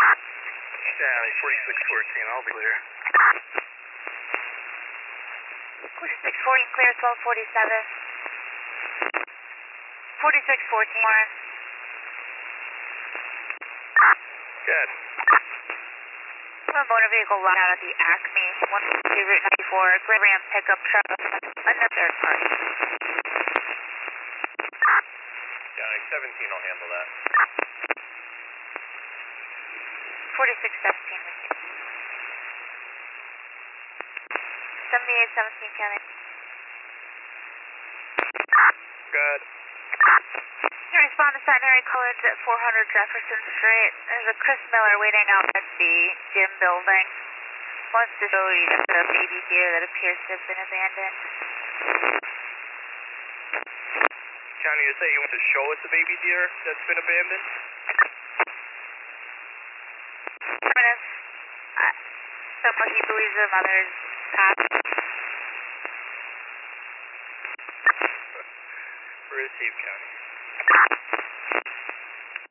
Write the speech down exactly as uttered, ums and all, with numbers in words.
County forty-six fourteen, I'll be clear. forty-six fourteen, clear, twelve forty-seven. forty-six fourteen, Warren. Good. A motor vehicle locked out at the Acme, one fifty Route ninety-four, Grand Ram pickup truck, another third party. County seventeen will handle that. forty-six seventeen with you. seventy-eight seventeen, County. Good. You respond to Centenary College at four hundred Jefferson Street. There's a Chris Miller waiting out at the gym building. Wants to show you the baby deer that appears to have been abandoned. County, you say you want to show us the baby deer that's been abandoned? Affirmative. Uh, someone he believes the mother's passed. Received, County.